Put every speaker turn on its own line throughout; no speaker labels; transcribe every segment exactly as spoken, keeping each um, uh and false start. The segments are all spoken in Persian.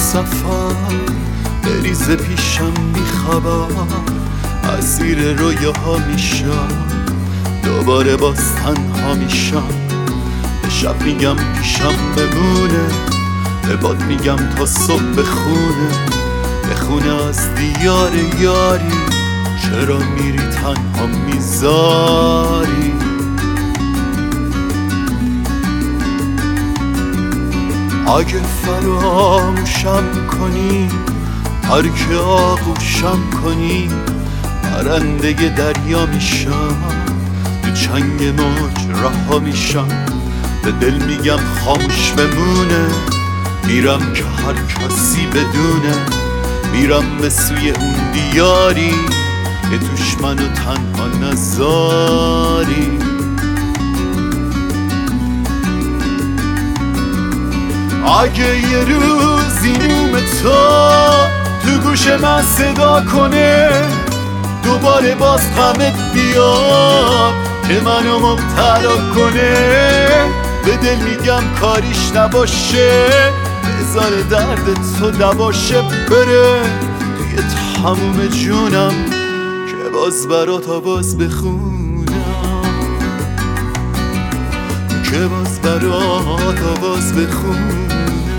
سفر بریز پیشم بی خبر، اسیر رویاها میشم، دوباره باز تنها میشم. به شب میگم پیشم بمونه، به باد میگم تا صبح بخونه، بخونه از دیار یاری، چرا میری تنها میذاری؟ اگه فراموشم کنی، ترک آغوشم کنی، پرنده دریا میشم، تو چنگ موج رها میشم. به دل میگم خاموش بمونه، میرم که هر کسی بدونه، میرم به سوی اون دیاری که توش منو تنها نذاری. اگه یه روزی نوم تو تو گوش من صدا کنه، دوباره باز غمت بیاد که منو مبتلا کنه، به دل میگم کاریش نباشه، بذار درد تو دواشه بره توی تموم جونم، که باز برات آواز بخونم، که باز برات آواز بخونم.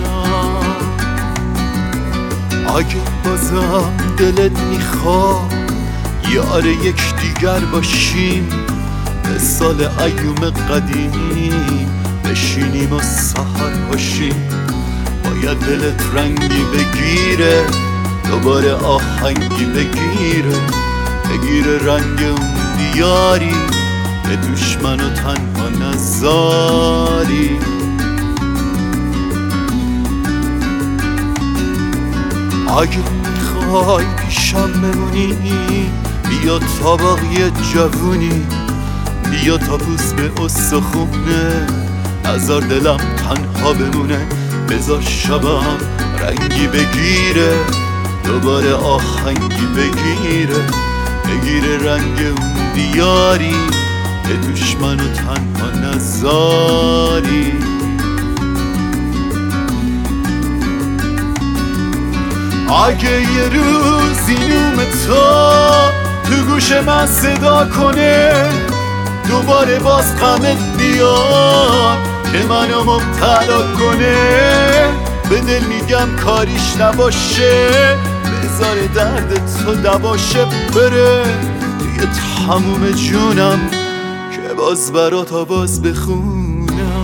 اگه بازم دلت میخواد یار یک دیگر باشیم، مثال ایوم قدیمی بشینیم و سحر باشیم، باید دلت رنگی بگیره، دوباره آهنگی بگیره، بگیره رنگ اون دیاری که توش منو تنها نذاری. اگه میخوای پیشم بمونی، بیا تا باقی جوونی، بیا تا پوست به استخونه، نذار دلم تنها بمونه، بذار شبم رنگی بگیره، دوباره آهنگی بگیره، بگیره رنگ اون دیاری که توش منو تنها نذاری. اگه یه روزی نوم تو تو گوش من صدا کنه، دوباره باز غمت بیاد که منو مبتلا کنه، به دل میگم کاریش نباشه، بذار درد تو دواشه بره توی تموم جونم، که باز برات آواز بخونم،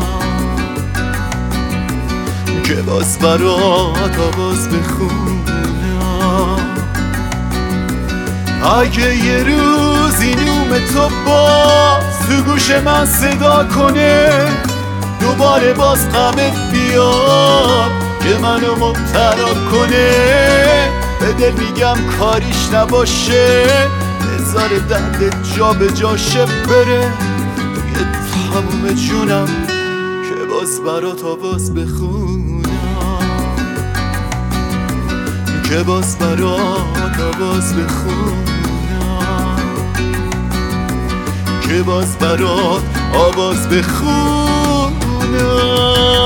که باز برات آواز بخونم. اگه یه روزی نوم تو باز تو گوش من صدا کنه، دوباره باز غمت بیاد که منو مبتلا کنه، به دل میگم کاریش نباشه، بذار درد جا به جاشه بره توی تموم جونم، که باز برات آواز بخونم، که باز برات آواز بخونم، که باز برات آواز بخونم.